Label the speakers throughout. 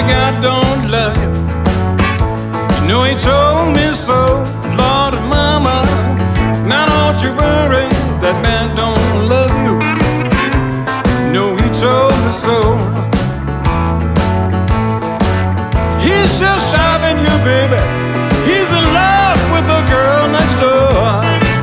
Speaker 1: guy don't love you. You know he told me so, Lord and Mama. Now don't you worry, that man don't love you. You know he told me so. He's just shoving you, baby. He's in love with the girl next door.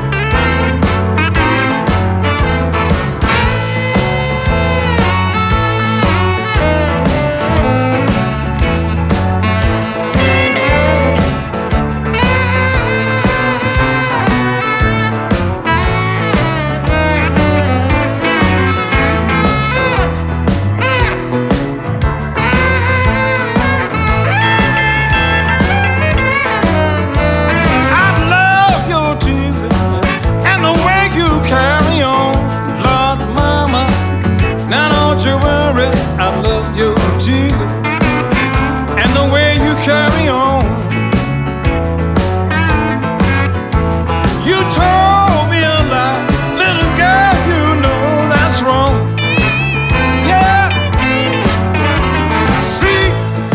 Speaker 1: I love you, Jesus, and the way you carry on. You told me a lie, little girl, you know that's wrong. Yeah, see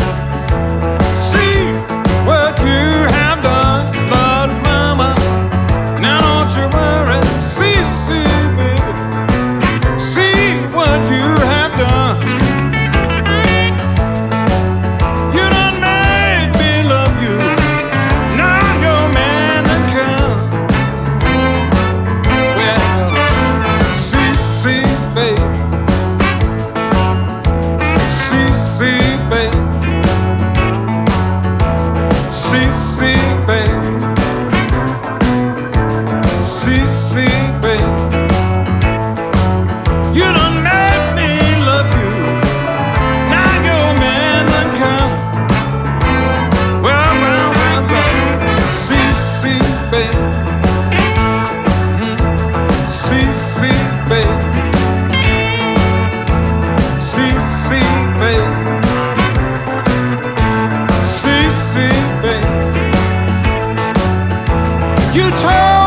Speaker 1: what you have done, Lord, Mama. Now don't you worry, see, baby, see what you have done. You done made me love you. Now your man done come. Well, see, babe. See, babe. See, babe. See, babe. You told